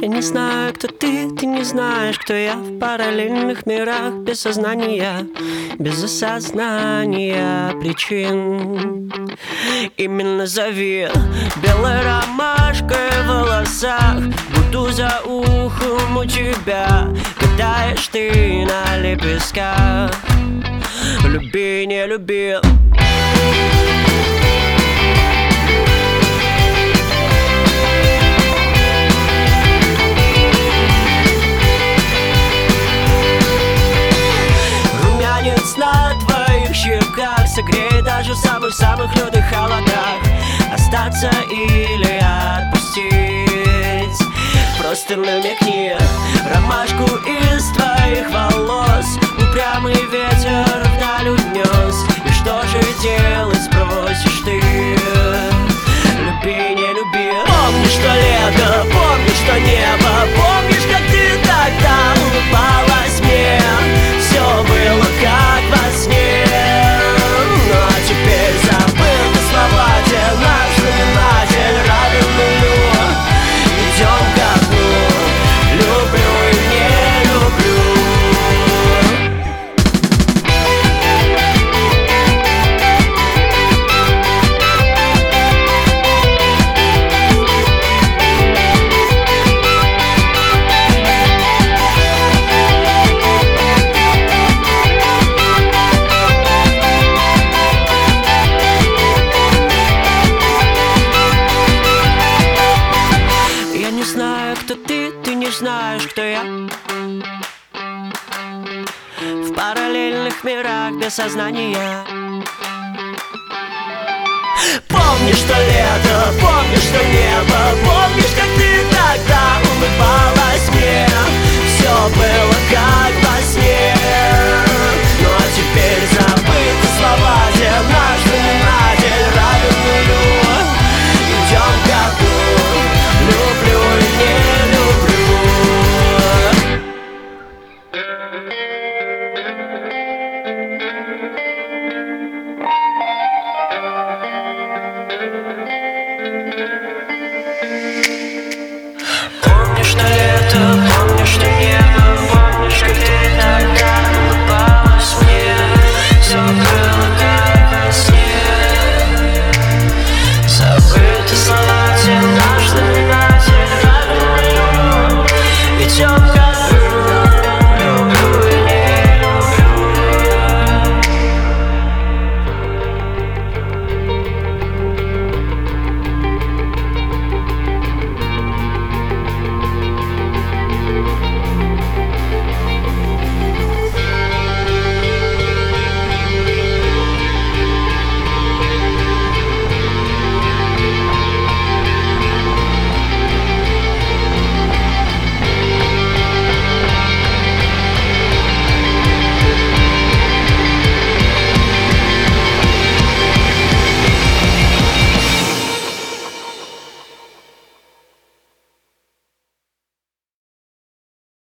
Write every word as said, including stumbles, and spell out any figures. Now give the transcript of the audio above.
Я не знаю, кто ты, ты не знаешь, кто я. В параллельных мирах без сознания, без осознания причин. Именно зови белой ромашкой в волосах. Буду за ухом у тебя, катаешь ты на лепестках. Люби, не люби. На твоих щеках согреет даже в самых-самых лютых холодах. Остаться или отпустить, просто намекни. Ромашку из твоих волос упрямый ветер вдаль унес. И что же делать, спросишь ты? Люби, не люби. Помнишь, что лето, помнишь, что небо, помнишь, как ты тогда улыбалась мне. Все было как во сне, ну а теперь забыты слова, те наш знаменатель равен нулю. Идем ко дну, люблю и не люблю. Знаешь, кто я? В параллельных мирах без сознания. Помнишь, что лето, помнишь, что небо, помнишь, как ты тогда улыбалась мне. Все было как во сне, ну а теперь забыты слова, где наш знаменатель равен нулю. Идем ко дну, люблю и не люблю. Помнишь, что лето, помнишь, что